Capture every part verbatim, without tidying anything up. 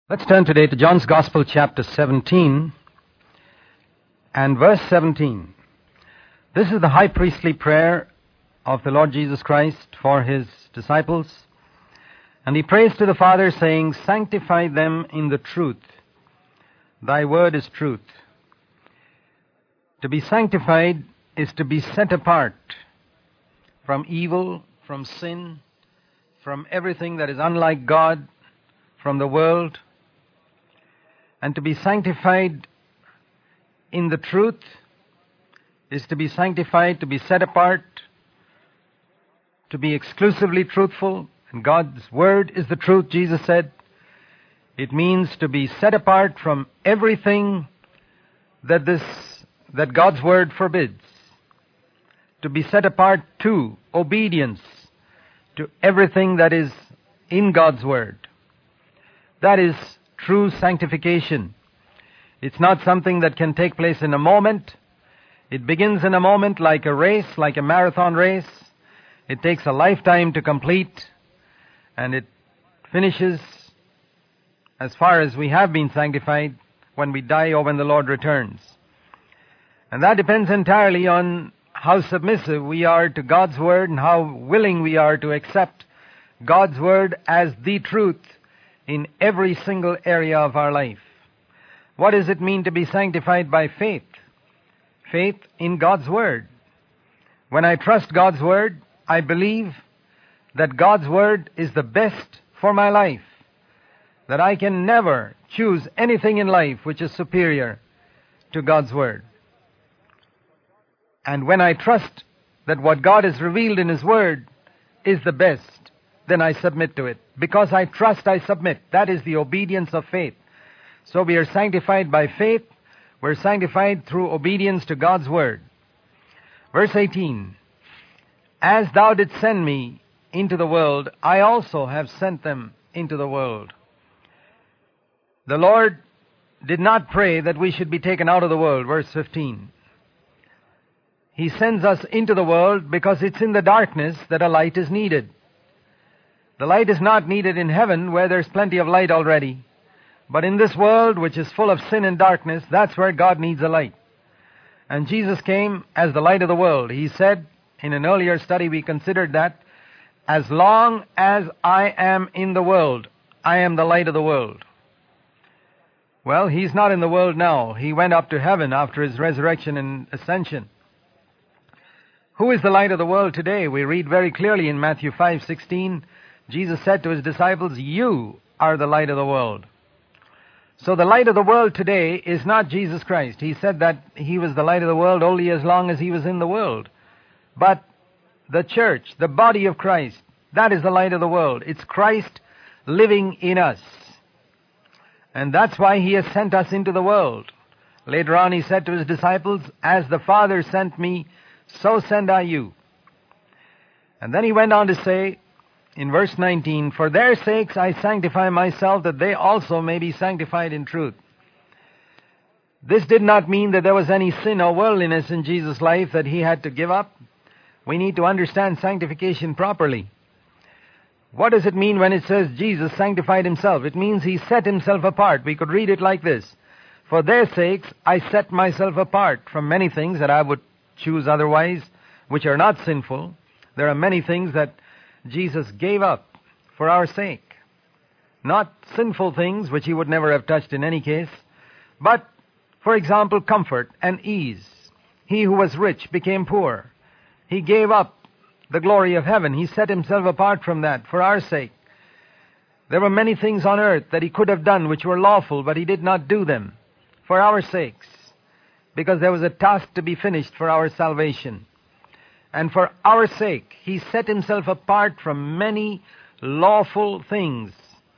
Let's turn today to John's Gospel, chapter seventeen, and verse seventeen. This is the high priestly prayer of the Lord Jesus Christ for his disciples. And he prays to the Father, saying, "Sanctify them in the truth. Thy word is truth." To be sanctified is to be set apart from evil, from sin, from everything that is unlike God, from the world. And to be sanctified in the truth is to be sanctified, to be set apart, to be exclusively truthful. And God's word is the truth, Jesus said. It means to be set apart from everything that this that God's word forbids. To be set apart to obedience to everything that is in God's word. That is true sanctification. It's not something that can take place in a moment. It begins in a moment, like a race, like a marathon race. It takes a lifetime to complete, and it finishes as far as we have been sanctified when we die or when the Lord returns. And that depends entirely on how submissive we are to God's word and how willing we are to accept God's word as the truth in every single area of our life. What does it mean to be sanctified by faith? Faith in God's word. When I trust God's word, I believe that God's word is the best for my life, that I can never choose anything in life which is superior to God's word. And when I trust that what God has revealed in his word is the best, then I submit to it. Because I trust, I submit. That is the obedience of faith. So we are sanctified by faith. We're sanctified through obedience to God's word. Verse eighteen. As thou didst send me into the world, I also have sent them into the world. The Lord did not pray that we should be taken out of the world. Verse fifteen. He sends us into the world because it's in the darkness that a light is needed. The light is not needed in heaven, where there's plenty of light already. But in this world, which is full of sin and darkness, that's where God needs a light. And Jesus came as the light of the world. He said, in an earlier study we considered that, as long as I am in the world, I am the light of the world. Well, he's not in the world now. He went up to heaven after his resurrection and ascension. Who is the light of the world today? We read very clearly in Matthew five sixteen, Jesus said to his disciples, "You are the light of the world." So the light of the world today is not Jesus Christ. He said that he was the light of the world only as long as he was in the world. But the church, the body of Christ, that is the light of the world. It's Christ living in us. And that's why he has sent us into the world. Later on he said to his disciples, "As the Father sent me, so send I you." And then he went on to say, in verse nineteen, "For their sakes I sanctify myself, that they also may be sanctified in truth." This did not mean that there was any sin or worldliness in Jesus' life that he had to give up. We need to understand sanctification properly. What does it mean when it says Jesus sanctified himself? It means he set himself apart. We could read it like this: "For their sakes I set myself apart from many things that I would choose otherwise, which are not sinful." There are many things that Jesus gave up for our sake. Not sinful things, which he would never have touched in any case, but, for example, comfort and ease. He who was rich became poor. He gave up the glory of heaven. He set himself apart from that for our sake. There were many things on earth that he could have done which were lawful, but he did not do them for our sakes, because there was a task to be finished for our salvation. And for our sake, he set himself apart from many lawful things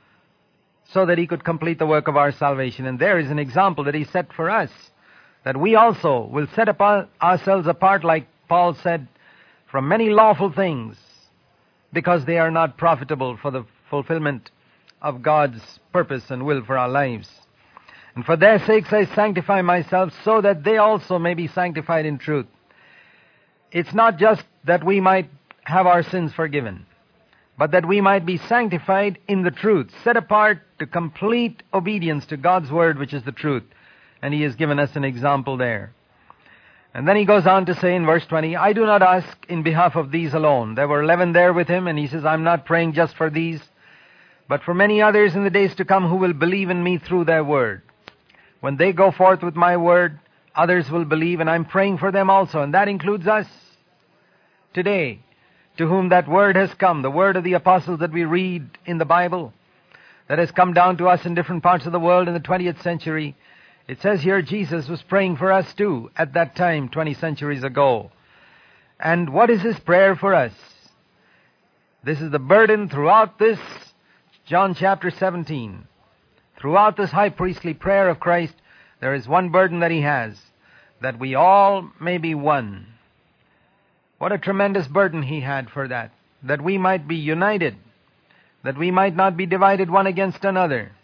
so that he could complete the work of our salvation. And there is an example that he set for us, that we also will set apart ourselves apart, like Paul said, from many lawful things, because they are not profitable for the fulfillment of God's purpose and will for our lives. And for their sakes I sanctify myself, so that they also may be sanctified in truth. It's not just that we might have our sins forgiven, but that we might be sanctified in the truth, set apart to complete obedience to God's word, which is the truth. And he has given us an example there. And then he goes on to say in verse twenty, I do not ask in behalf of these alone. There were eleven there with him, and he says, I'm not praying just for these, but for many others in the days to come who will believe in me through their word. When they go forth with my word, others will believe, and I'm praying for them also. And that includes us today, to whom that word has come, the word of the apostles that we read in the Bible, that has come down to us in different parts of the world in the twentieth century. It says here Jesus was praying for us too at that time, twenty centuries ago. And what is his prayer for us? This is the burden throughout this John chapter seventeen. Throughout this high priestly prayer of Christ, there is one burden that he has, that we all may be one. What a tremendous burden he had for that, that we might be united, that we might not be divided one against another.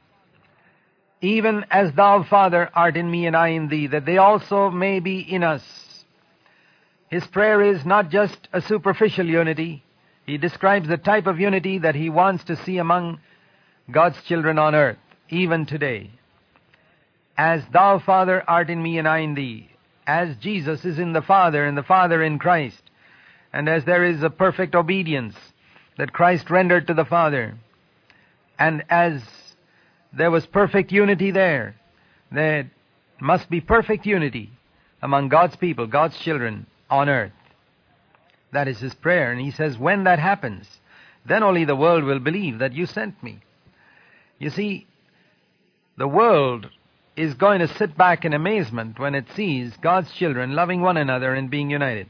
Even as thou, Father, art in me and I in thee, that they also may be in us. His prayer is not just a superficial unity. He describes the type of unity that he wants to see among God's children on earth, even today. As thou, Father, art in me and I in thee, as Jesus is in the Father and the Father in Christ, and as there is a perfect obedience that Christ rendered to the Father, and as there was perfect unity there, there must be perfect unity among God's people, God's children on earth. That is his prayer. And he says, when that happens, then only the world will believe that you sent me. You see, the world is going to sit back in amazement when it sees God's children loving one another and being united.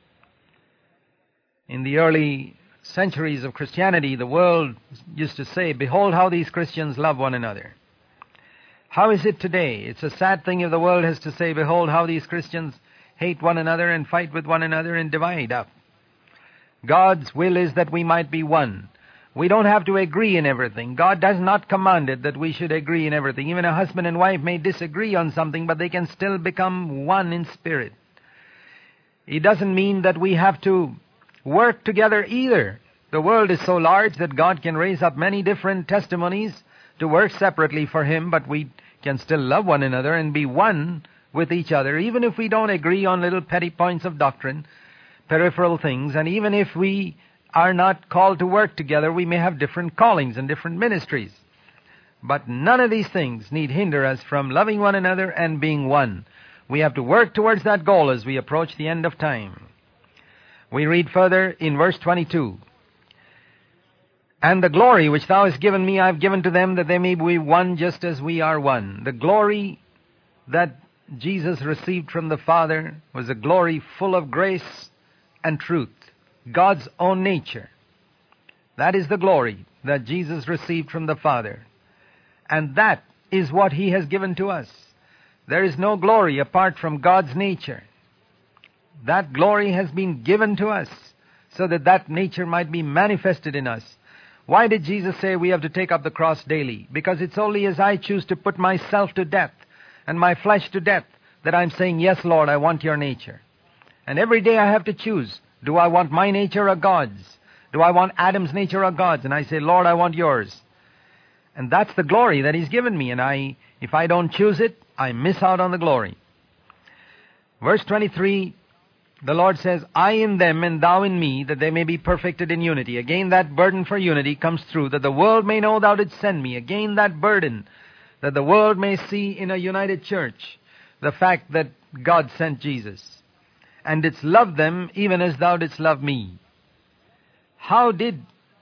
In the early centuries of Christianity, the world used to say, behold how these Christians love one another. How is it today? It's a sad thing if the world has to say, behold how these Christians hate one another and fight with one another and divide up. God's will is that we might be one. We don't have to agree in everything. God does not command it that we should agree in everything. Even a husband and wife may disagree on something, but they can still become one in spirit. It doesn't mean that we have to work together either. The world is so large that God can raise up many different testimonies to work separately for him, but we can still love one another and be one with each other, even if we don't agree on little petty points of doctrine, peripheral things, and even if we are not called to work together, we may have different callings and different ministries. But none of these things need hinder us from loving one another and being one. We have to work towards that goal as we approach the end of time. We read further in verse twenty-two. And the glory which thou hast given me I have given to them, that they may be one just as we are one. The glory that Jesus received from the Father was a glory full of grace and truth. God's own nature. That is the glory that Jesus received from the Father. And that is what he has given to us. There is no glory apart from God's nature. That glory has been given to us so that that nature might be manifested in us. Why did Jesus say we have to take up the cross daily? Because it's only as I choose to put myself to death and my flesh to death that I'm saying, yes, Lord, I want your nature. And every day I have to choose. Do I want my nature or God's? Do I want Adam's nature or God's? And I say, Lord, I want yours. And that's the glory that he's given me. And I, if I don't choose it, I miss out on the glory. Verse twenty-three, the Lord says, I in them and thou in me, that they may be perfected in unity. Again, that burden for unity comes through, that the world may know thou didst send me. Again, that burden, that the world may see in a united church the fact that God sent Jesus. And didst love them even as thou didst love me. How did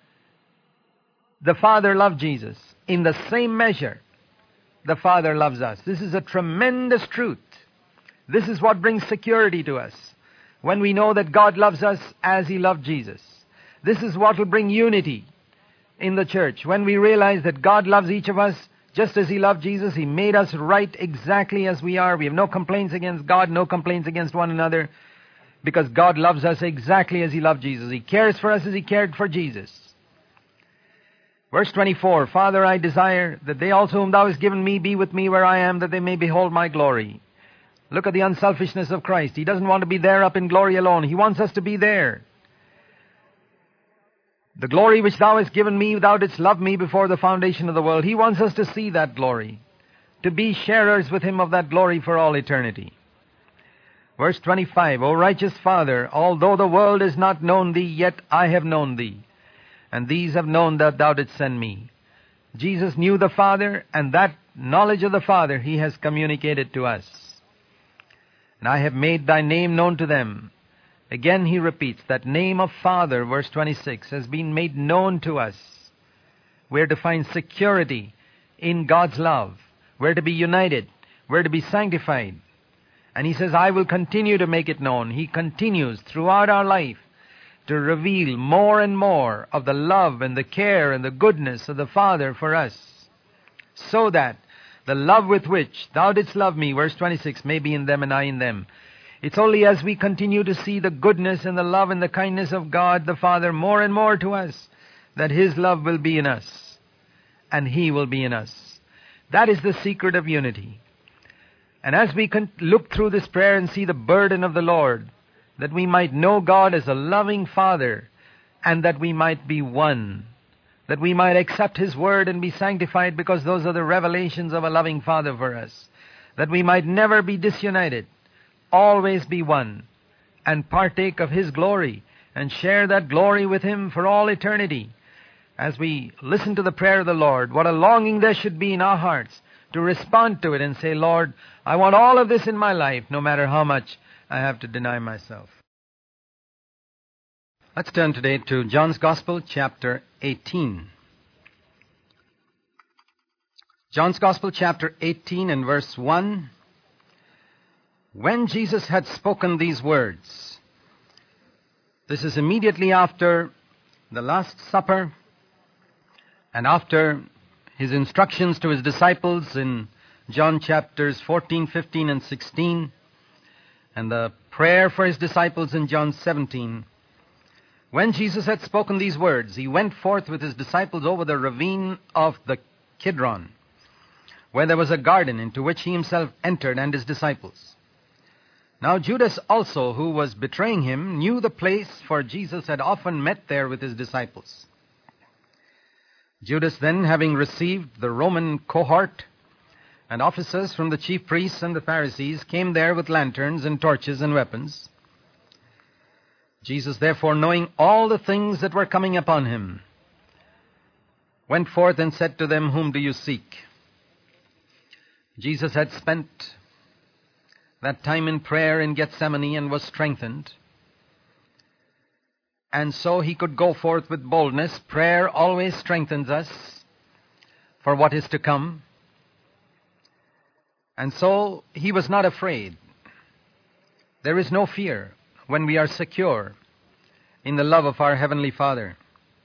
the Father love Jesus? In the same measure the Father loves us. This is a tremendous truth. This is what brings security to us, when we know that God loves us as he loved Jesus. This is what will bring unity in the church. When we realize that God loves each of us just as he loved Jesus, he made us right exactly as we are. We have no complaints against God, no complaints against one another, because God loves us exactly as he loved Jesus. He cares for us as he cared for Jesus. Verse twenty-four, Father, I desire that they also whom thou hast given me be with me where I am, that they may behold my glory. Look at the unselfishness of Christ. He doesn't want to be there up in glory alone. He wants us to be there. The glory which thou hast given me, thou didst love me before the foundation of the world. He wants us to see that glory, to be sharers with him of that glory for all eternity. Verse twenty-five, O righteous Father, although the world has not known thee, yet I have known thee, and these have known that thou didst send me. Jesus knew the Father, and that knowledge of the Father he has communicated to us. And I have made thy name known to them. Again he repeats, that name of Father, verse twenty-six, has been made known to us. We're to find security in God's love. We're to be united. We're to be sanctified. And he says, I will continue to make it known. He continues throughout our life to reveal more and more of the love and the care and the goodness of the Father for us, so that the love with which thou didst love me, verse twenty-six, may be in them and I in them. It's only as we continue to see the goodness and the love and the kindness of God the Father more and more to us, that his love will be in us and he will be in us. That is the secret of unity. And as we can look through this prayer and see the burden of the Lord, that we might know God as a loving Father, and that we might be one, that we might accept his word and be sanctified, because those are the revelations of a loving Father for us, that we might never be disunited, always be one, and partake of his glory, and share that glory with him for all eternity. As we listen to the prayer of the Lord, what a longing there should be in our hearts to respond to it and say, Lord, I want all of this in my life, no matter how much I have to deny myself. Let's turn today to John's Gospel, chapter eighteen. John's Gospel, chapter eighteen, and verse one. When Jesus had spoken these words, this is immediately after the Last Supper and after his instructions to his disciples in John chapters fourteen, fifteen, and sixteen, and the prayer for his disciples in John seventeen. When Jesus had spoken these words, he went forth with his disciples over the ravine of the Kidron, where there was a garden into which he himself entered and his disciples. Now Judas also, who was betraying him, knew the place, for Jesus had often met there with his disciples. Judas then, having received the Roman cohort and officers from the chief priests and the Pharisees, came there with lanterns and torches and weapons. Jesus, therefore, knowing all the things that were coming upon him, went forth and said to them, Whom do you seek? Jesus had spent that time in prayer in Gethsemane and was strengthened. And so he could go forth with boldness. Prayer always strengthens us for what is to come. And so he was not afraid. There is no fear when we are secure in the love of our Heavenly Father.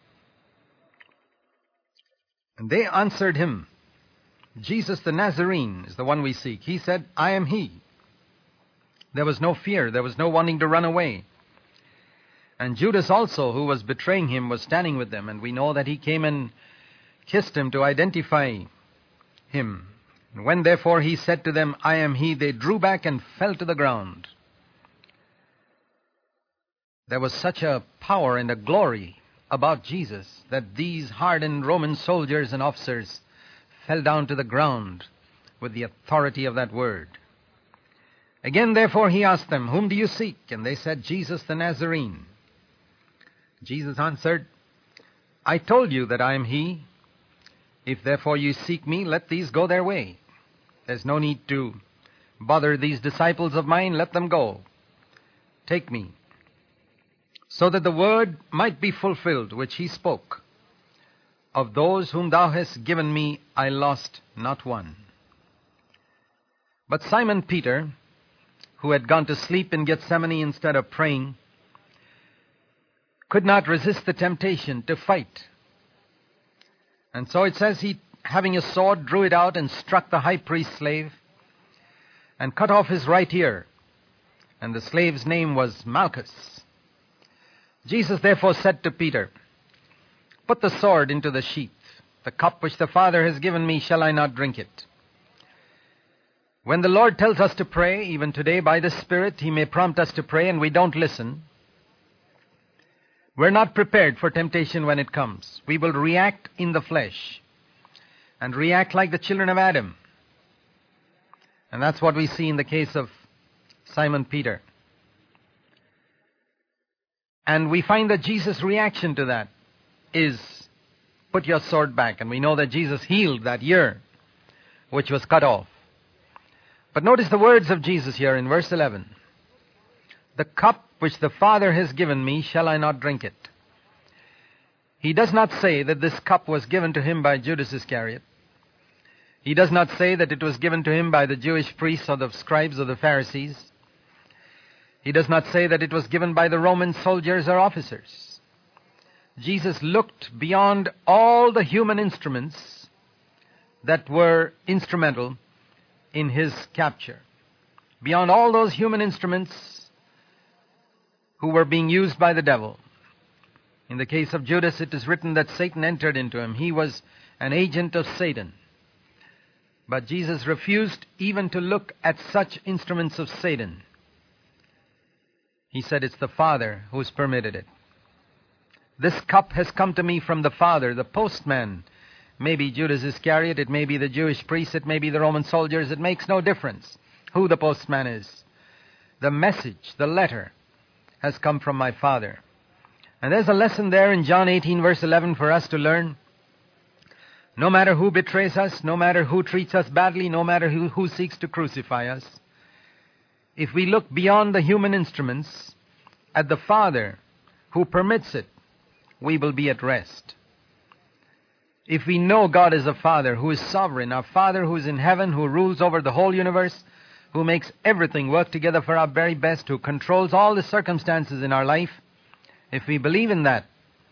And they answered him, Jesus the Nazarene is the one we seek. He said, I am he. There was no fear. There was no wanting to run away. And Judas also, who was betraying him, was standing with them. And we know that he came and kissed him to identify him. And when therefore he said to them, I am he, they drew back and fell to the ground. There was such a power and a glory about Jesus that these hardened Roman soldiers and officers fell down to the ground with the authority of that word. Again, therefore, he asked them, Whom do you seek? And they said, Jesus the Nazarene. Jesus answered, I told you that I am he. If therefore you seek me, let these go their way. There's no need to bother these disciples of mine. Let them go. Take me. So that the word might be fulfilled which he spoke. Of those whom thou hast given me, I lost not one. But Simon Peter, who had gone to sleep in Gethsemane instead of praying, could not resist the temptation to fight. And so it says he, having a sword, drew it out and struck the high priest's slave and cut off his right ear. And the slave's name was Malchus. Jesus therefore said to Peter, Put the sword into the sheath. The cup which the Father has given me, shall I not drink it? When the Lord tells us to pray, even today by the Spirit, he may prompt us to pray and we don't listen. We're not prepared for temptation when it comes. We will react in the flesh and react like the children of Adam. And that's what we see in the case of Simon Peter. And we find that Jesus' reaction to that is, put your sword back. And we know that Jesus healed that ear which was cut off. But notice the words of Jesus here in verse eleven. The cup which the Father has given me, shall I not drink it? He does not say that this cup was given to him by Judas Iscariot. He does not say that it was given to him by the Jewish priests or the scribes or the Pharisees. He does not say that it was given by the Roman soldiers or officers. Jesus looked beyond all the human instruments that were instrumental in his capture. Beyond all those human instruments who were being used by the devil. In the case of Judas, it is written that Satan entered into him. He was an agent of Satan. But Jesus refused even to look at such instruments of Satan. He said, it's the Father who's permitted it. This cup has come to me from the Father, the postman. Maybe Judas Iscariot, it may be the Jewish priests, it may be the Roman soldiers. It makes no difference who the postman is. The message, the letter, has come from my Father. And there's a lesson there in John eighteen, verse eleven for us to learn. No matter who betrays us, no matter who treats us badly, no matter who, who seeks to crucify us, if we look beyond the human instruments at the Father who permits it, we will be at rest. If we know God is a Father who is sovereign, our Father who is in heaven, who rules over the whole universe, who makes everything work together for our very best, who controls all the circumstances in our life, if we believe in that,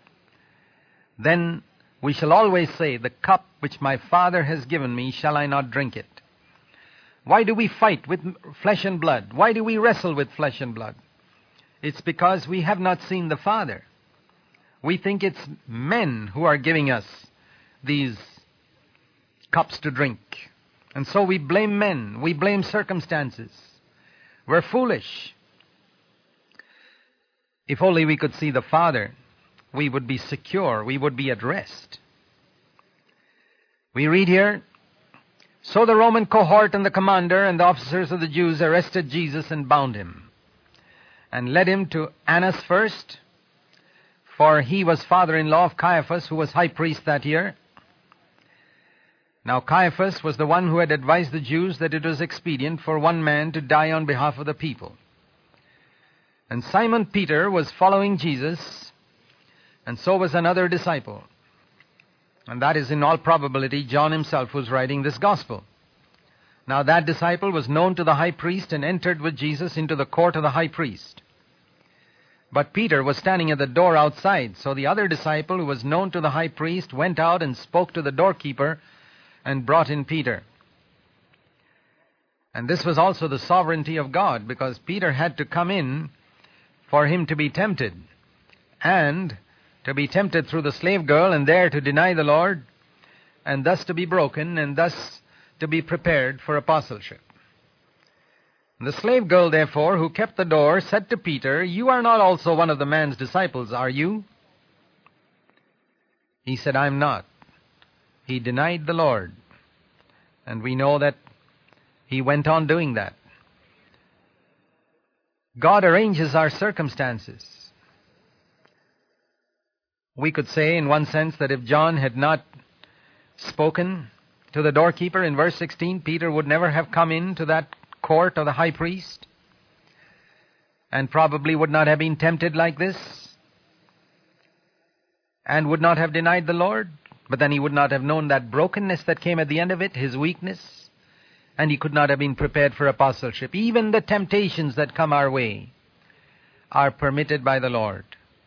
then we shall always say, the cup which my Father has given me, shall I not drink it? Why do we fight with flesh and blood? Why do we wrestle with flesh and blood? It's because we have not seen the Father. We think it's men who are giving us these cups to drink. And so we blame men. We blame circumstances. We're foolish. If only we could see the Father, we would be secure. We would be at rest. We read here, so the Roman cohort and the commander and the officers of the Jews arrested Jesus and bound him, and led him to Annas first, for he was father-in-law of Caiaphas, who was high priest that year. Now Caiaphas was the one who had advised the Jews that it was expedient for one man to die on behalf of the people. And Simon Peter was following Jesus, and so was another disciple. And that is in all probability John himself who's writing this gospel. Now that disciple was known to the high priest and entered with Jesus into the court of the high priest. But Peter was standing at the door outside, so the other disciple who was known to the high priest went out and spoke to the doorkeeper and brought in Peter. And this was also the sovereignty of God, because Peter had to come in for him to be tempted, and to be tempted through the slave girl, and there to deny the Lord, and thus to be broken, and thus to be prepared for apostleship. The slave girl, therefore, who kept the door, said to Peter, you are not also one of the man's disciples, are you? He said, I am not. He denied the Lord. And we know that he went on doing that. God arranges our circumstances. We could say in one sense that if John had not spoken to the doorkeeper in verse sixteen, Peter would never have come into that court of the high priest, and probably would not have been tempted like this, and would not have denied the Lord. But then he would not have known that brokenness that came at the end of it, his weakness, and he could not have been prepared for apostleship. Even the temptations that come our way are permitted by the Lord.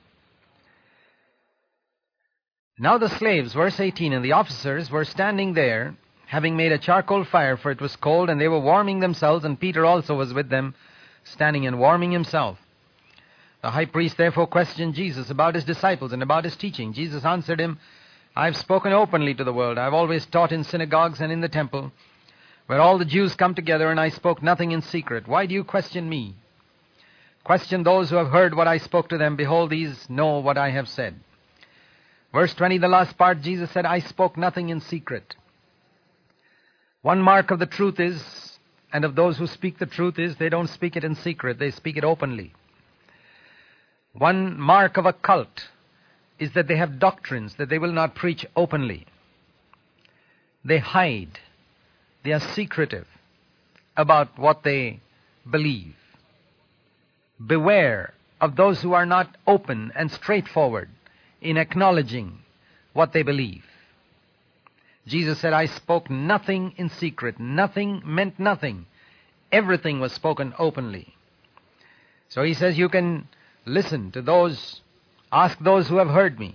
Now the slaves, verse eighteen, and the officers were standing there, having made a charcoal fire, for it was cold, and they were warming themselves, and Peter also was with them, standing and warming himself. The high priest therefore questioned Jesus about his disciples and about his teaching. Jesus answered him, I have spoken openly to the world. I have always taught in synagogues and in the temple, where all the Jews come together, and I spoke nothing in secret. Why do you question me? Question those who have heard what I spoke to them. Behold, these know what I have said. Verse twenty, the last part, Jesus said, I spoke nothing in secret. One mark of the truth is, and of those who speak the truth is, they don't speak it in secret, they speak it openly. One mark of a cult is that they have doctrines that they will not preach openly. They hide. They are secretive about what they believe. Beware of those who are not open and straightforward in acknowledging what they believe. Jesus said, I spoke nothing in secret. Nothing meant nothing. Everything was spoken openly. So he says, you can listen to those, ask those who have heard me.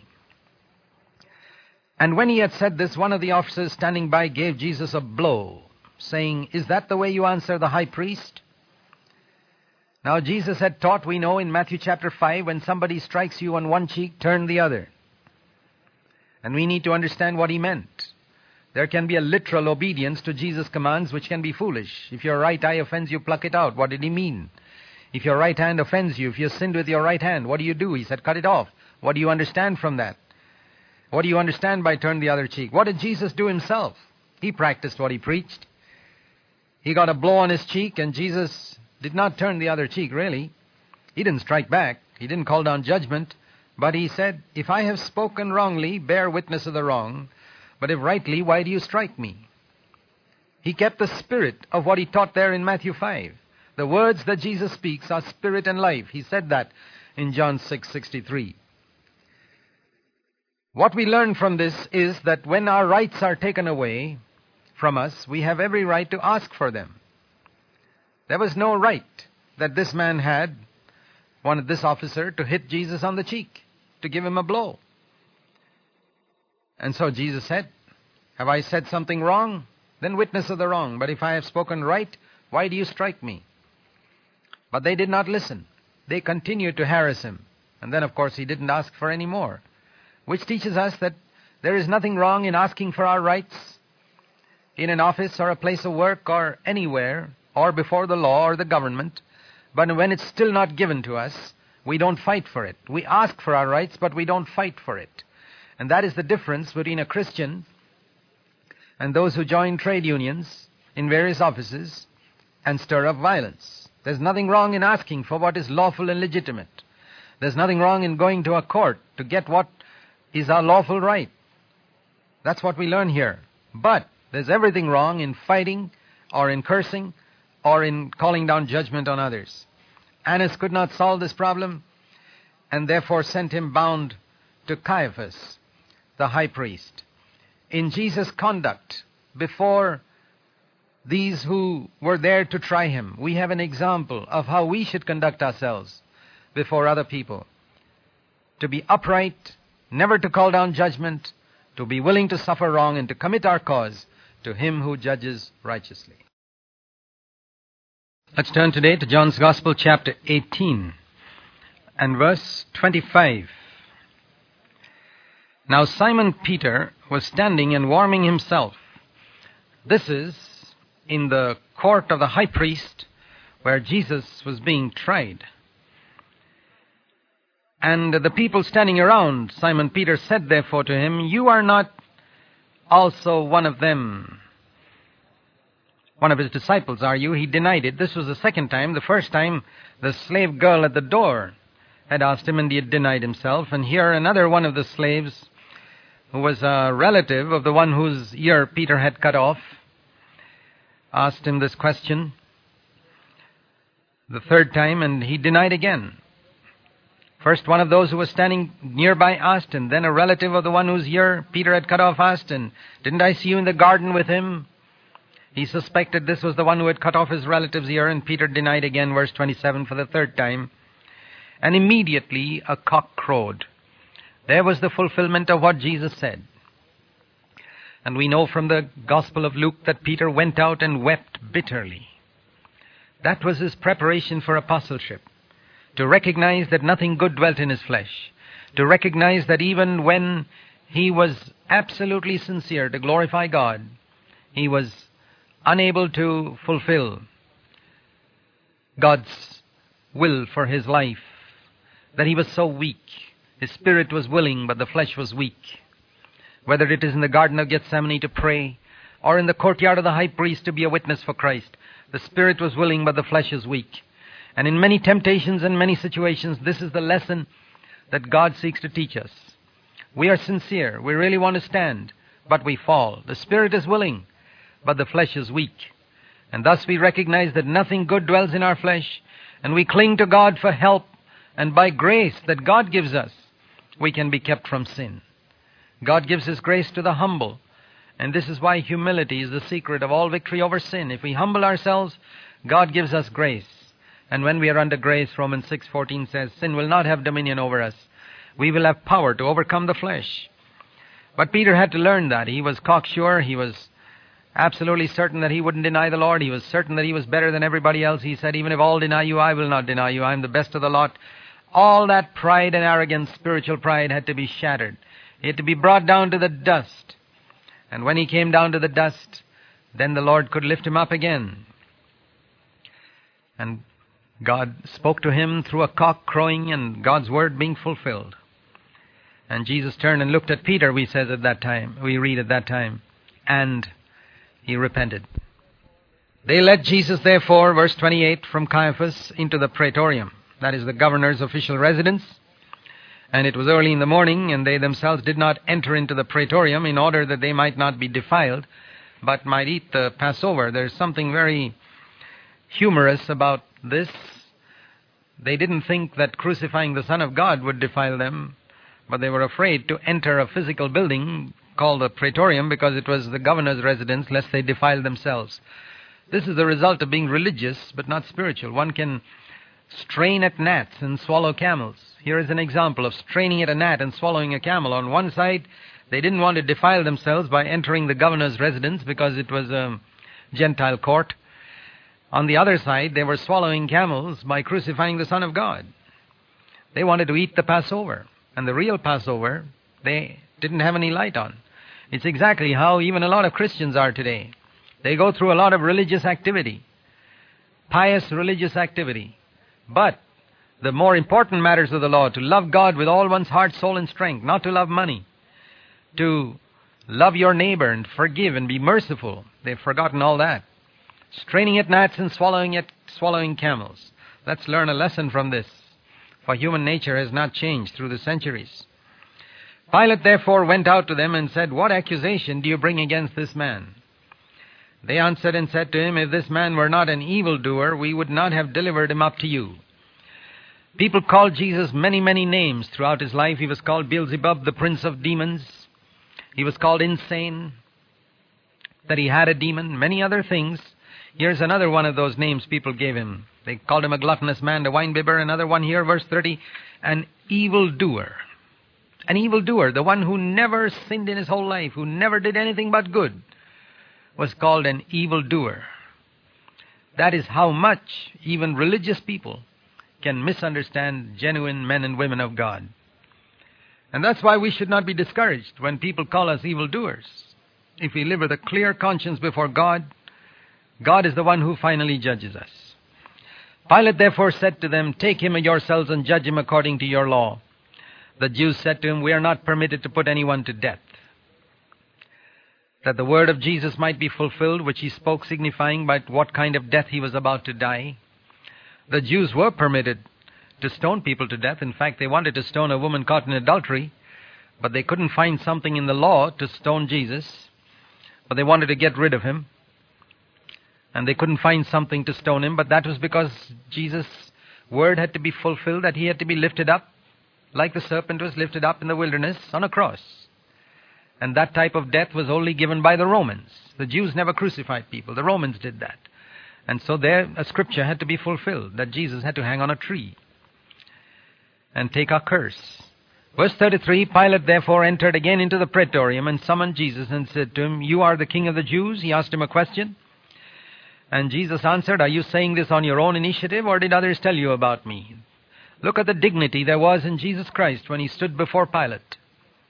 And when he had said this, one of the officers standing by gave Jesus a blow, saying, is that the way you answer the high priest? Now Jesus had taught, we know, in Matthew chapter five, when somebody strikes you on one cheek, turn the other. And we need to understand what he meant. There can be a literal obedience to Jesus' commands which can be foolish. If your right eye offends you, pluck it out. What did he mean? If your right hand offends you, if you sinned with your right hand, what do you do? He said, cut it off. What do you understand from that? What do you understand by turn the other cheek? What did Jesus do himself? He practiced what he preached. He got a blow on his cheek, and Jesus did not turn the other cheek, really. He didn't strike back. He didn't call down judgment. But he said, if I have spoken wrongly, bear witness of the wrong. But if rightly, why do you strike me? He kept the spirit of what he taught there in Matthew five. The words that Jesus speaks are spirit and life. He said that in John six sixty-three. What we learn from this is that when our rights are taken away from us, we have every right to ask for them. There was no right that this man had, wanted this officer to hit Jesus on the cheek, to give him a blow. And so Jesus said, have I said something wrong? Then witness of the wrong. But if I have spoken right, why do you strike me? But they did not listen. They continued to harass him. And then, of course, he didn't ask for any more. Which teaches us that there is nothing wrong in asking for our rights in an office or a place of work or anywhere or before the law or the government. But when it's still not given to us, we don't fight for it. We ask for our rights, but we don't fight for it. And that is the difference between a Christian and those who join trade unions in various offices and stir up violence. There's nothing wrong in asking for what is lawful and legitimate. There's nothing wrong in going to a court to get what is our lawful right. That's what we learn here. But there's everything wrong in fighting or in cursing or in calling down judgment on others. Annas could not solve this problem and therefore sent him bound to Caiaphas, the high priest. In Jesus' conduct before these who were there to try him, we have an example of how we should conduct ourselves before other people. To be upright, never to call down judgment, to be willing to suffer wrong and to commit our cause to him who judges righteously. Let's turn today to John's Gospel, chapter eighteen and verse twenty-five. Now Simon Peter was standing and warming himself. This is in the court of the high priest where Jesus was being tried. And the people standing around, Simon Peter said therefore to him, you are not also one of them. One of his disciples, are you? He denied it. This was the second time. The first time, the slave girl at the door had asked him and he had denied himself. And here another one of the slaves, who was a relative of the one whose ear Peter had cut off, asked him this question the third time, and he denied again. First, one of those who was standing nearby asked him. Then a relative of the one whose ear Peter had cut off asked him, didn't I see you in the garden with him? He suspected this was the one who had cut off his relative's ear, and Peter denied again, verse twenty-seven, for the third time. And immediately a cock crowed. There was the fulfillment of what Jesus said. And we know from the Gospel of Luke that Peter went out and wept bitterly. That was his preparation for apostleship. To recognize that nothing good dwelt in his flesh. To recognize that even when he was absolutely sincere to glorify God, he was unable to fulfill God's will for his life, that he was so weak. His spirit was willing, but the flesh was weak. Whether it is in the Garden of Gethsemane to pray, or in the courtyard of the high priest to be a witness for Christ, the spirit was willing, but the flesh is weak. And in many temptations and many situations, this is the lesson that God seeks to teach us. We are sincere. We really want to stand, but we fall. The spirit is willing, but the flesh is weak. And thus we recognize that nothing good dwells in our flesh, and we cling to God for help, and by grace that God gives us, we can be kept from sin. God gives His grace to the humble, and this is why humility is the secret of all victory over sin. If we humble ourselves, God gives us grace. And when we are under grace, Romans six fourteen says, sin will not have dominion over us. We will have power to overcome the flesh. But Peter had to learn that. He was cocksure. He was absolutely certain that he wouldn't deny the Lord. He was certain that he was better than everybody else. He said, even if all deny you, I will not deny you. I am the best of the lot. All that pride and arrogance, spiritual pride, had to be shattered. He had to be brought down to the dust. And when he came down to the dust, then the Lord could lift him up again. And God spoke to him through a cock crowing and God's word being fulfilled. And Jesus turned and looked at Peter, we says at that time, we read at that time, and he repented. They led Jesus, therefore, verse twenty-eight, from Caiaphas into the praetorium. That is the governor's official residence. And it was early in the morning, and they themselves did not enter into the praetorium in order that they might not be defiled, but might eat the Passover. There's something very humorous about this. They didn't think that crucifying the Son of God would defile them, but they were afraid to enter a physical building called the praetorium because it was the governor's residence, lest they defile themselves. This is the result of being religious but not spiritual. One can strain at gnats and swallow camels. Here is an example of straining at a gnat and swallowing a camel. On one side, they didn't want to defile themselves by entering the governor's residence because it was a Gentile court. On the other side, they were swallowing camels by crucifying the Son of God. They wanted to eat the Passover. And the real Passover, they didn't have any light on. It's exactly how even a lot of Christians are today. They go through a lot of religious activity, pious religious activity. But the more important matters of the law, to love God with all one's heart, soul, and strength, not to love money, to love your neighbor and forgive and be merciful, they've forgotten all that. Straining at gnats and swallowing at swallowing camels. Let's learn a lesson from this, for human nature has not changed through the centuries. Pilate therefore went out to them and said, what accusation do you bring against this man? They answered and said to him, if this man were not an evildoer, we would not have delivered him up to you. People called Jesus many, many names throughout his life. He was called Beelzebub, the prince of demons. He was called insane, that he had a demon, many other things. Here's another one of those names people gave him. They called him a gluttonous man, a winebibber. Another one here, verse thirty, an evildoer. An evildoer, the one who never sinned in his whole life, who never did anything but good, was called an evildoer. That is how much even religious people can misunderstand genuine men and women of God. And that's why we should not be discouraged when people call us evildoers. If we live with a clear conscience before God, God is the one who finally judges us. Pilate therefore said to them, take him yourselves and judge him according to your law. The Jews said to him, we are not permitted to put anyone to death. That the word of Jesus might be fulfilled, which he spoke, signifying by what kind of death he was about to die. The Jews were permitted to stone people to death. In fact, they wanted to stone a woman caught in adultery, but they couldn't find something in the law to stone Jesus. But they wanted to get rid of him, and they couldn't find something to stone him, but that was because Jesus' word had to be fulfilled, that he had to be lifted up, like the serpent was lifted up in the wilderness on a cross. And that type of death was only given by the Romans. The Jews never crucified people. The Romans did that. And so there a scripture had to be fulfilled, that Jesus had to hang on a tree and take a curse. Verse thirty-three, Pilate therefore entered again into the praetorium and summoned Jesus and said to him, you are the king of the Jews? He asked him a question. And Jesus answered, are you saying this on your own initiative, or did others tell you about me? Look at the dignity there was in Jesus Christ when he stood before Pilate.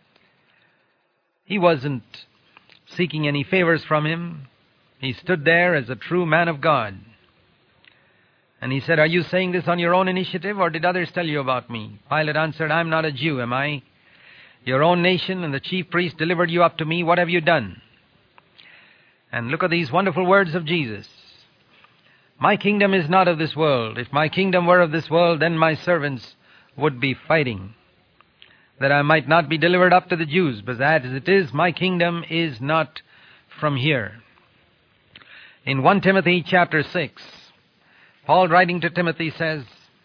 He wasn't seeking any favors from him. He stood there as a true man of God. And he said, "Are you saying this on your own initiative, or did others tell you about me?" Pilate answered, "I'm not a Jew, am I? Your own nation and the chief priest delivered you up to me. What have you done?" And look at these wonderful words of Jesus. "My kingdom is not of this world. If my kingdom were of this world, then my servants would be fighting, that I might not be delivered up to the Jews. But as it is, my kingdom is not from here." In First Timothy chapter six, Paul, writing to Timothy, says,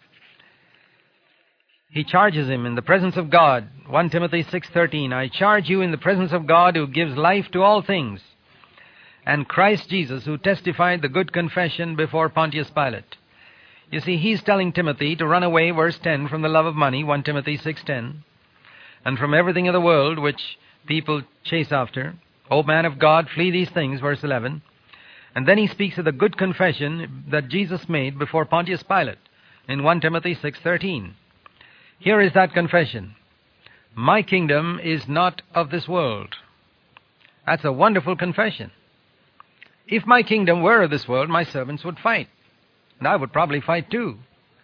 he charges him in the presence of God. First Timothy six thirteen, "I charge you in the presence of God, who gives life to all things, and Christ Jesus, who testified the good confession before Pontius Pilate." You see, he's telling Timothy to run away, verse ten, from the love of money, First Timothy six ten, and from everything of the world which people chase after. "O man of God, flee these things," verse eleven. And then he speaks of the good confession that Jesus made before Pontius Pilate in First Timothy six thirteen. Here is that confession. "My kingdom is not of this world." That's a wonderful confession. If my kingdom were of this world, my servants would fight. And I would probably fight too.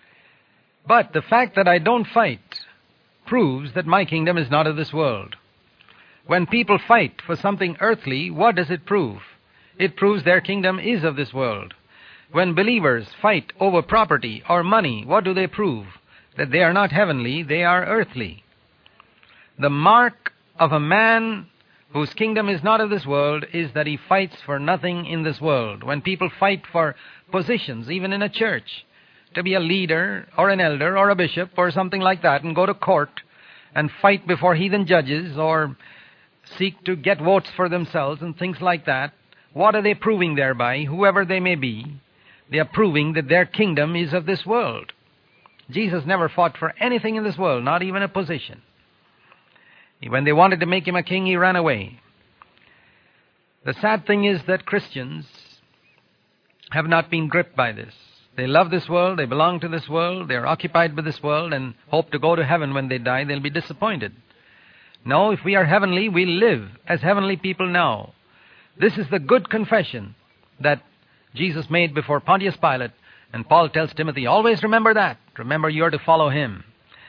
But the fact that I don't fight proves that my kingdom is not of this world. When people fight for something earthly, what does it prove? It proves their kingdom is of this world. When believers fight over property or money, what do they prove? That they are not heavenly, they are earthly. The mark of a man whose kingdom is not of this world is that he fights for nothing in this world. When people fight for positions, even in a church, to be a leader or an elder or a bishop or something like that, and go to court and fight before heathen judges or seek to get votes for themselves and things like that, what are they proving thereby? Whoever they may be, they are proving that their kingdom is of this world. Jesus never fought for anything in this world, not even a position. When they wanted to make him a king, he ran away. The sad thing is that Christians have not been gripped by this. They love this world, they belong to this world, they are occupied with this world and hope to go to heaven when they die. They'll be disappointed. No, if we are heavenly, we live as heavenly people now. This is the good confession that Jesus made before Pontius Pilate, and Paul tells Timothy, always remember that. Remember, you are to follow him.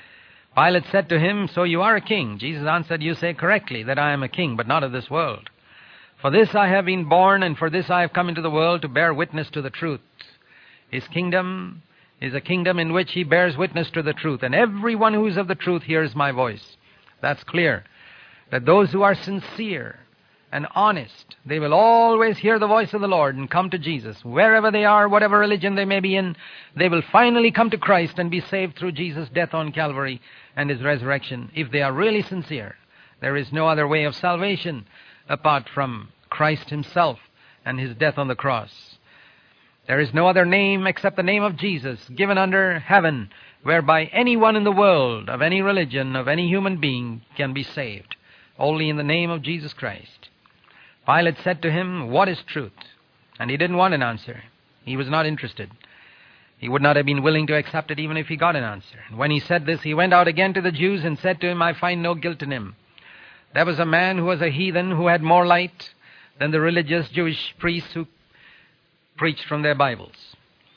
Pilate said to him, "So you are a king." Jesus answered, "You say correctly that I am a king, but not of this world. For this I have been born, and for this I have come into the world, to bear witness to the truth." His kingdom is a kingdom in which he bears witness to the truth, and everyone who is of the truth hears my voice. That's clear. That those who are sincere and honest, they will always hear the voice of the Lord and come to Jesus. Wherever they are, whatever religion they may be in, they will finally come to Christ and be saved through Jesus' death on Calvary and his resurrection. If they are really sincere, there is no other way of salvation apart from Christ himself and his death on the cross. There is no other name except the name of Jesus given under heaven whereby anyone in the world, of any religion, of any human being, can be saved. Only in the name of Jesus Christ. Pilate said to him, "What is truth?" And he didn't want an answer. He was not interested. He would not have been willing to accept it even if he got an answer. And when he said this, he went out again to the Jews and said to him, "I find no guilt in him." There was a man who was a heathen who had more light than the religious Jewish priests who preached from their Bibles.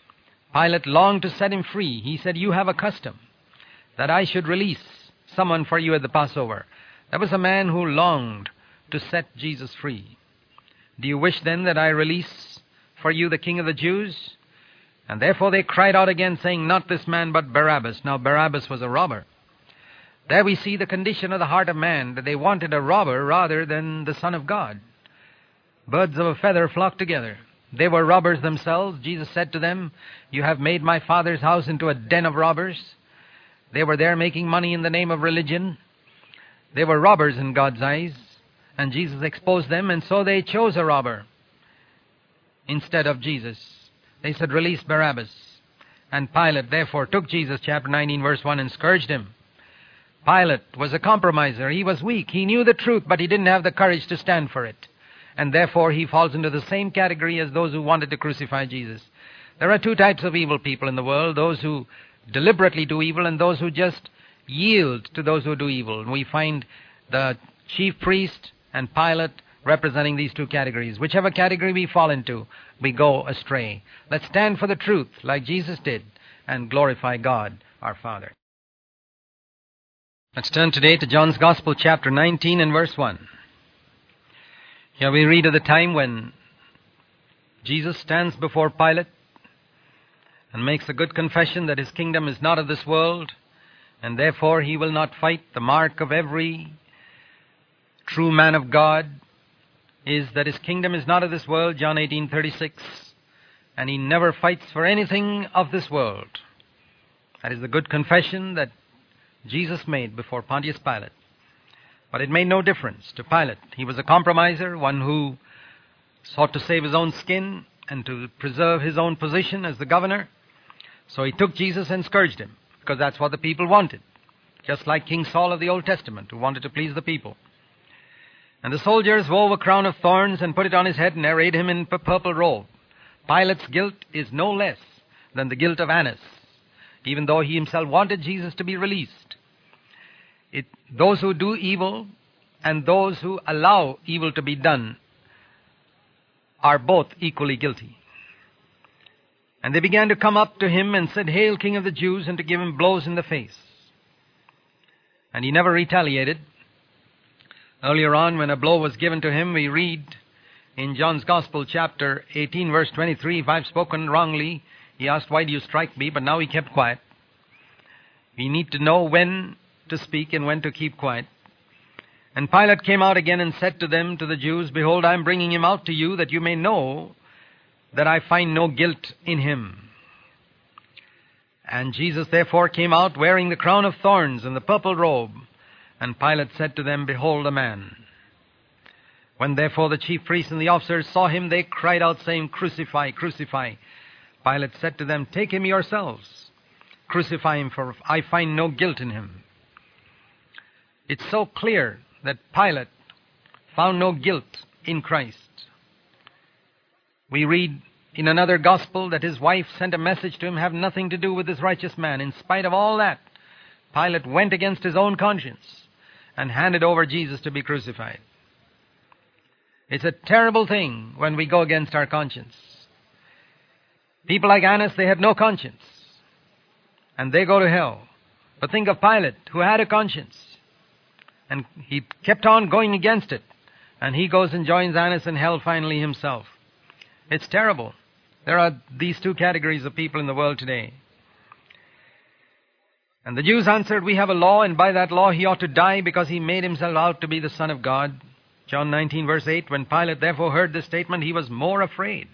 Pilate longed to set him free. He said, "You have a custom that I should release someone for you at the Passover." There was a man who longed to set Jesus free. "Do you wish then that I release for you the King of the Jews?" And therefore they cried out again, saying, "Not this man, but Barabbas." Now Barabbas was a robber. There we see the condition of the heart of man, that they wanted a robber rather than the Son of God. Birds of a feather flock together. They were robbers themselves. Jesus said to them, "You have made my Father's house into a den of robbers." They were there making money in the name of religion. They were robbers in God's eyes, and Jesus exposed them, and so they chose a robber instead of Jesus. They said, "Release Barabbas." And Pilate therefore took Jesus, chapter nineteen, verse one, and scourged him. Pilate was a compromiser. He was weak. He knew the truth, but he didn't have the courage to stand for it. And therefore he falls into the same category as those who wanted to crucify Jesus. There are two types of evil people in the world, those who deliberately do evil and those who just yield to those who do evil. And we find the chief priest and Pilate representing these two categories. Whichever category we fall into, we go astray. Let's stand for the truth like Jesus did and glorify God, our Father. Let's turn today to John's Gospel, chapter nineteen and verse one. Here we read of the time when Jesus stands before Pilate and makes a good confession that his kingdom is not of this world, and therefore he will not fight. The mark of every true man of God is that his kingdom is not of this world, John eighteen thirty-six, and he never fights for anything of this world. That is the good confession that Jesus made before Pontius Pilate. But it made no difference to Pilate. He was a compromiser, one who sought to save his own skin and to preserve his own position as the governor. So he took Jesus and scourged him, because that's what the people wanted, just like King Saul of the Old Testament, who wanted to please the people. And the soldiers wove a crown of thorns and put it on his head and arrayed him in a purple robe. Pilate's guilt is no less than the guilt of Annas, even though he himself wanted Jesus to be released. It, those who do evil and those who allow evil to be done are both equally guilty. And they began to come up to him and said, "Hail, King of the Jews," and to give him blows in the face. And he never retaliated. Earlier on, when a blow was given to him, we read in John's Gospel, chapter eighteen, verse twenty-three, "If I've spoken wrongly," he asked, "why do you strike me?" But now he kept quiet. We need to know when to speak and when to keep quiet. And Pilate came out again and said to them, to the Jews, "Behold, I am bringing him out to you, that you may know that I find no guilt in him." And Jesus therefore came out wearing the crown of thorns and the purple robe. And Pilate said to them, "Behold a man." When therefore the chief priests and the officers saw him, they cried out, saying, "Crucify, crucify." Pilate said to them, "Take him yourselves. Crucify him, for I find no guilt in him." It's so clear that Pilate found no guilt in Christ. We read in another gospel that his wife sent a message to him, "Have nothing to do with this righteous man." In spite of all that, Pilate went against his own conscience and handed over Jesus to be crucified. It's a terrible thing when we go against our conscience. People like Annas, they had no conscience, and they go to hell. But think of Pilate, who had a conscience, and he kept on going against it, and he goes and joins Annas in hell finally himself. It's terrible. There are these two categories of people in the world today. And the Jews answered, "We have a law, and by that law he ought to die, because he made himself out to be the Son of God." John nineteen, verse eight, "When Pilate therefore heard this statement, he was more afraid."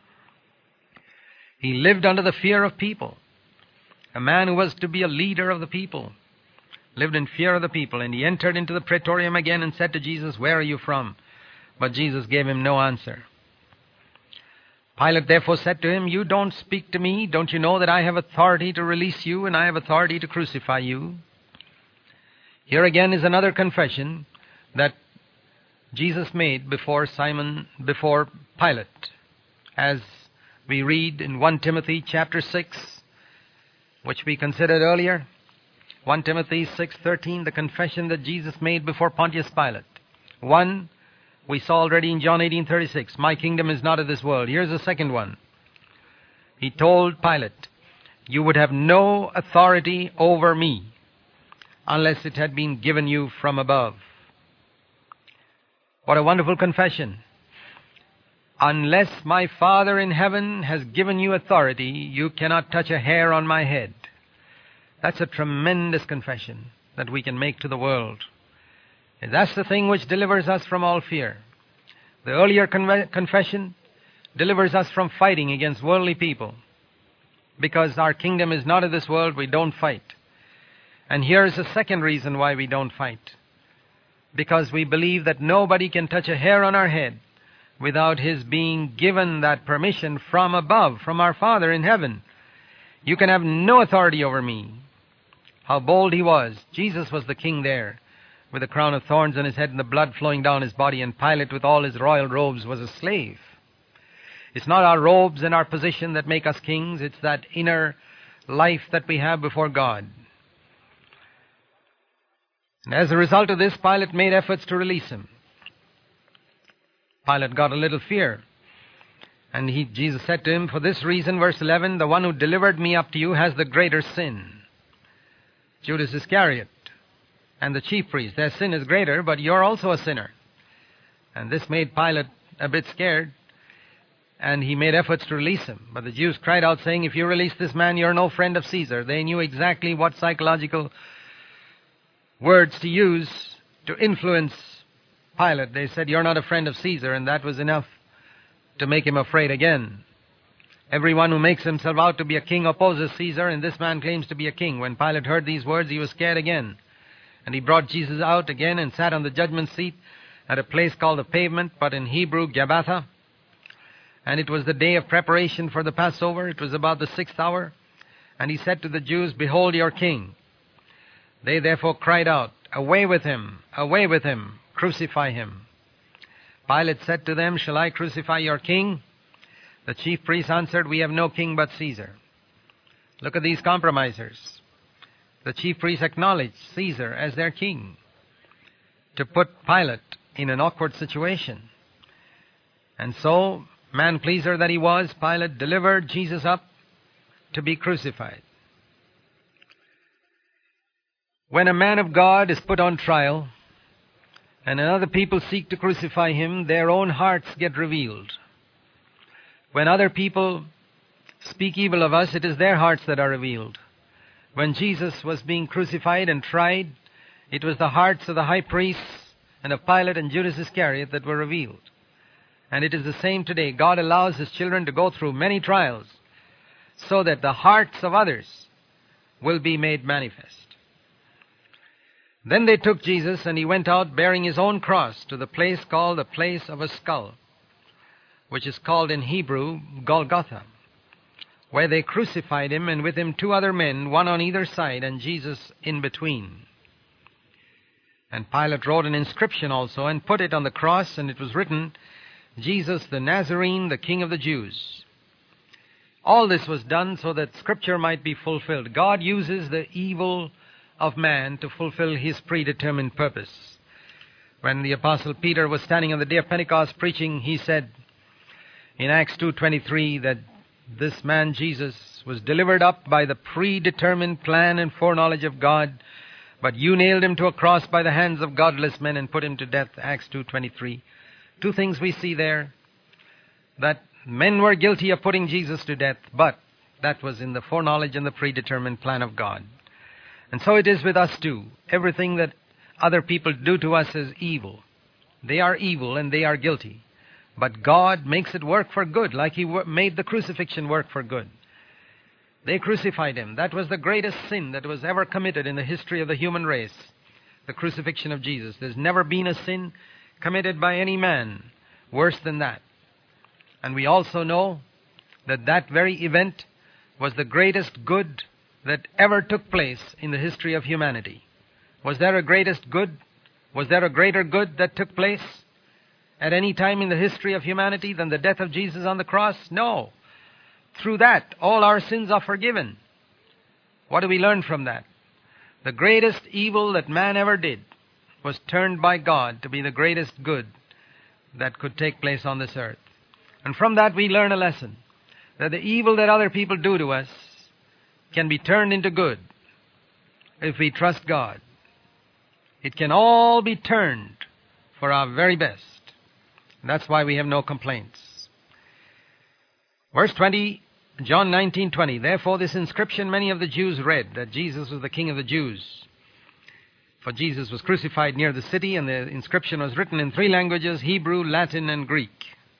He lived under the fear of people. A man who was to be a leader of the people lived in fear of the people. And he entered into the praetorium again and said to Jesus, "Where are you from?" But Jesus gave him no answer. Pilate therefore said to him, "You don't speak to me. Don't you know that I have authority to release you, and I have authority to crucify you?" Here again is another confession that Jesus made before Simon, before Pilate, as we read in First Timothy chapter six, which we considered earlier. First Timothy six thirteen, the confession that Jesus made before Pontius Pilate. One, we saw already in John eighteen thirty-six, "My kingdom is not of this world." Here's the second one. He told Pilate, "You would have no authority over me unless it had been given you from above." What a wonderful confession. "Unless my Father in heaven has given you authority, you cannot touch a hair on my head." That's a tremendous confession that we can make to the world. And that's the thing which delivers us from all fear. The earlier con- confession delivers us from fighting against worldly people. Because our kingdom is not of this world, we don't fight. And here's the second reason why we don't fight. Because we believe that nobody can touch a hair on our head without his being given that permission from above, from our Father in heaven. "You can have no authority over me." How bold he was. Jesus was the king there, with a crown of thorns on his head and the blood flowing down his body, and Pilate with all his royal robes was a slave. It's not our robes and our position that make us kings. It's that inner life that we have before God. And as a result of this, Pilate made efforts to release him. Pilate got a little fear. And he, Jesus said to him, for this reason, verse eleven, the one who delivered me up to you has the greater sin. Judas Iscariot and the chief priests, their sin is greater, but you're also a sinner. And this made Pilate a bit scared, and he made efforts to release him. But the Jews cried out, saying, if you release this man, you're no friend of Caesar. They knew exactly what psychological words to use to influence Pilate. They said, you're not a friend of Caesar, and that was enough to make him afraid again. Everyone who makes himself out to be a king opposes Caesar, and this man claims to be a king. When Pilate heard these words, he was scared again. And he brought Jesus out again and sat on the judgment seat at a place called the Pavement, but in Hebrew, Gabbatha. And it was the day of preparation for the Passover. It was about the sixth hour. And he said to the Jews, behold your king. They therefore cried out, away with him, away with him, crucify him. Pilate said to them, shall I crucify your king? The chief priests answered, we have no king but Caesar. Look at these compromisers. The chief priests acknowledged Caesar as their king to put Pilate in an awkward situation. And so, man-pleaser that he was, Pilate delivered Jesus up to be crucified. When a man of God is put on trial, and other people seek to crucify him, their own hearts get revealed. When other people speak evil of us, it is their hearts that are revealed. When Jesus was being crucified and tried, it was the hearts of the high priests and of Pilate and Judas Iscariot that were revealed. And it is the same today. God allows His children to go through many trials so that the hearts of others will be made manifest. Then they took Jesus, and He went out bearing His own cross to the place called the place of a skull, which is called in Hebrew Golgotha, where they crucified Him, and with Him two other men, one on either side, and Jesus in between. And Pilate wrote an inscription also, and put it on the cross, and it was written, Jesus the Nazarene, the King of the Jews. All this was done so that Scripture might be fulfilled. God uses the evil of man to fulfill His predetermined purpose. When the Apostle Peter was standing on the day of Pentecost preaching, he said in Acts two twenty-three that this man Jesus was delivered up by the predetermined plan and foreknowledge of God, but you nailed Him to a cross by the hands of godless men and put Him to death. Acts two twenty-three. Two things we see there. That men were guilty of putting Jesus to death, but that was in the foreknowledge and the predetermined plan of God. And so it is with us too. Everything that other people do to us is evil. They are evil and they are guilty. But God makes it work for good, like He made the crucifixion work for good. They crucified Him. That was the greatest sin that was ever committed in the history of the human race, the crucifixion of Jesus. There's never been a sin committed by any man worse than that. And we also know that that very event was the greatest good that ever took place in the history of humanity. Was there a greatest good? Was there a greater good that took place at any time in the history of humanity than the death of Jesus on the cross? No. Through that, all our sins are forgiven. What do we learn from that? The greatest evil that man ever did was turned by God to be the greatest good that could take place on this earth. And from that we learn a lesson, that the evil that other people do to us can be turned into good if we trust God. It can all be turned for our very best. And that's why we have no complaints. Verse twenty, John nineteen twenty. Therefore this inscription many of the Jews read, that Jesus was the King of the Jews. For Jesus was crucified near the city, and the inscription was written in three languages, Hebrew, Latin, and Greek.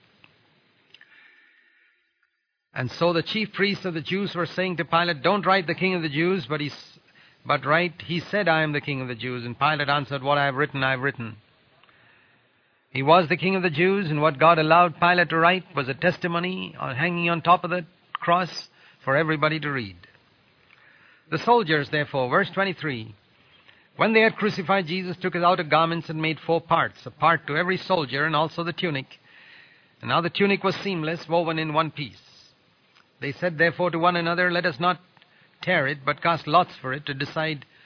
And so the chief priests of the Jews were saying to Pilate, don't write the King of the Jews, but, he, but write, he said, I am the King of the Jews. And Pilate answered, what I have written, I have written. He was the King of the Jews, and what God allowed Pilate to write was a testimony on, hanging on top of the cross for everybody to read. The soldiers, therefore, verse twenty-three, when they had crucified Jesus, took his outer garments and made four parts, a part to every soldier, and also the tunic. And now the tunic was seamless, woven in one piece. They said therefore to one another, let us not tear it, but cast lots for it to decide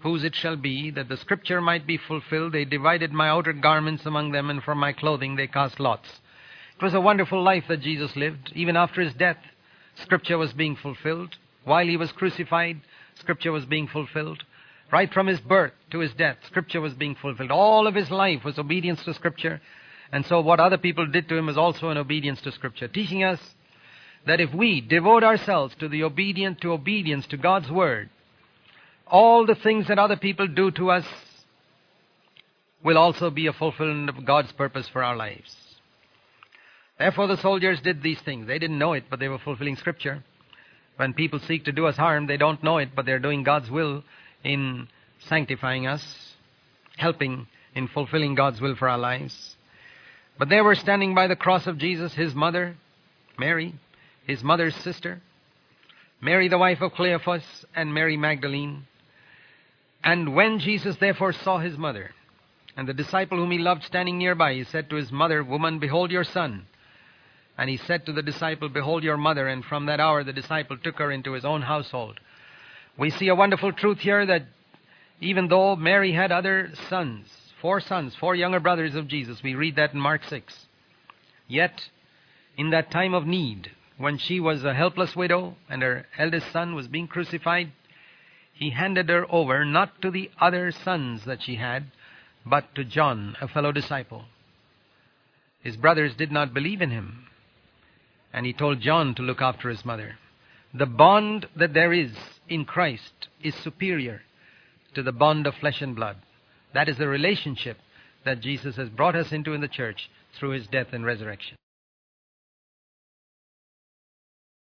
whose it shall be, that the scripture might be fulfilled, they divided my outer garments among them, and for my clothing they cast lots. It was a wonderful life that Jesus lived. Even after his death, scripture was being fulfilled. While he was crucified, scripture was being fulfilled. Right from his birth to his death, scripture was being fulfilled. All of his life was obedience to scripture. And so what other people did to him was also an obedience to scripture, teaching us that if we devote ourselves to the obedient, to obedience to God's word, all the things that other people do to us will also be a fulfillment of God's purpose for our lives. Therefore the soldiers did these things. They didn't know it, but they were fulfilling scripture. When people seek to do us harm, they don't know it, but they're doing God's will in sanctifying us, helping in fulfilling God's will for our lives. But they were standing by the cross of Jesus, his mother, Mary, his mother's sister, Mary the wife of Cleophas, and Mary Magdalene. And when Jesus therefore saw his mother, and the disciple whom he loved standing nearby, he said to his mother, "Woman, behold your son." And he said to the disciple, "Behold your mother." And from that hour the disciple took her into his own household. We see a wonderful truth here that even though Mary had other sons, four sons, four younger brothers of Jesus, we read that in Mark six. Yet, in that time of need, when she was a helpless widow and her eldest son was being crucified, he handed her over not to the other sons that she had, but to John, a fellow disciple. His brothers did not believe in him, and he told John to look after his mother. The bond that there is in Christ is superior to the bond of flesh and blood. That is the relationship that Jesus has brought us into in the church through his death and resurrection.